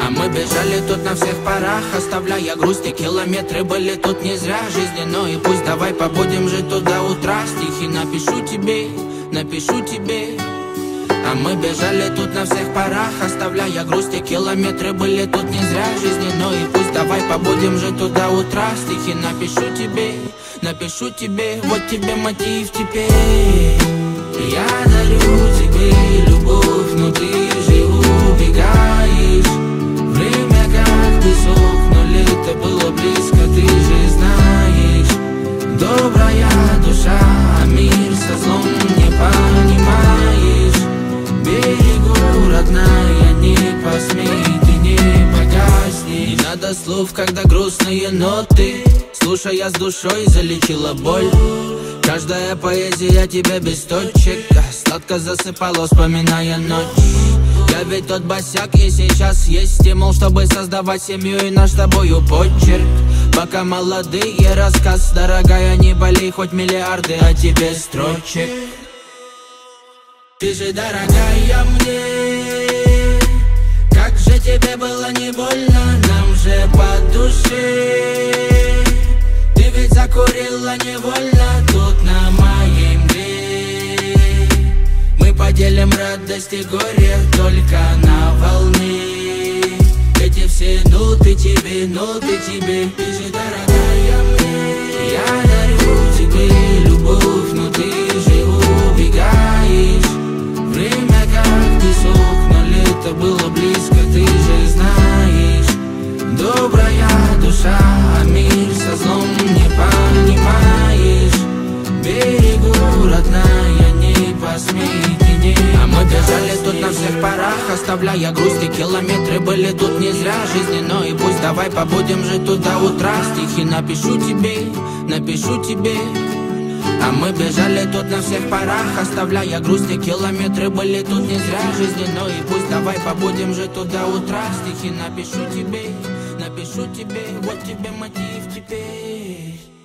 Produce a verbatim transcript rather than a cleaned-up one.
А мы бежали тут на всех парах, оставляя грусти. Километры были тут не зря жизни. Ну и пусть давай побудем жить тут до утра. Стихи напишу тебе, напишу тебе. А мы бежали тут на всех парах, оставляя грусти. Километры были тут не зря жизни. Ну и пусть давай побудем жить тут до утра. Стихи напишу тебе, напишу тебе. Вот тебе мотив теперь. Я дарю тебе любовь, но ты же убегаешь. Время как песок, но лето было близко, ты же знаешь. Добрая душа, а мир со злом не понимаешь. Берегу, родная, не посмей, ты не погасни. Не надо слов, когда грустные ноты. Слушая с душой, залечила боль. Каждая поэзия тебя без точек. Сладко засыпала, вспоминая ночь. Я ведь тот босяк, и сейчас есть стимул, чтобы создавать семью и наш с тобою почерк. Пока молодые, рассказ, дорогая, не болей, хоть миллиарды, а тебе строчек. Ты же дорогая мне, как же тебе было не больно, нам же по душе. Ты ведь закурила невольно тут на моей мгле. Мы поделим радость и горе только на волне. Эти все ноты тебе, ноты тебе. Ты же дорогая мне, я дарю тебе любовь, но ты же убегаешь. Время как песок, но лето было близко, ты же знаешь. Добрая душа, а мир со злом не понимаешь. Берегу, родная, не посмей, ты не. А мы бежали тут на всех парах, оставляя грусти. Километры были тут не зря жизни. Ну и пусть давай побудем жить тут до утра. Стихи напишу тебе, напишу тебе. А мы бежали тут на всех парах, оставляя грусти. Километры были тут не зря жизни. Ну и пусть давай побудем жить тут до утра. Стихи напишу тебе, напишу тебе. Вот тебе мотив теперь.